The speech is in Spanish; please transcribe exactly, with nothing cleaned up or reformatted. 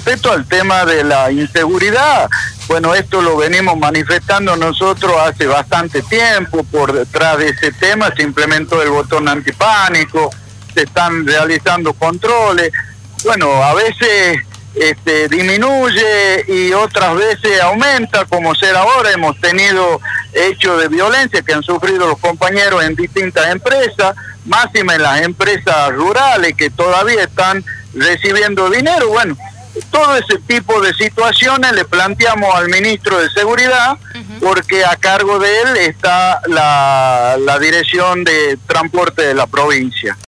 respecto al tema de la inseguridad, bueno, esto lo venimos manifestando nosotros hace bastante tiempo. Por detrás de ese tema se implementó el botón antipánico, se están realizando controles. Bueno, a veces este, disminuye y otras veces aumenta, como ser ahora. Hemos tenido hechos de violencia que han sufrido los compañeros en distintas empresas, máxima en las empresas rurales que todavía están recibiendo dinero. Bueno, todo ese tipo de situaciones le planteamos al ministro de Seguridad, uh-huh. porque a cargo de él está la, la dirección de transporte de la provincia.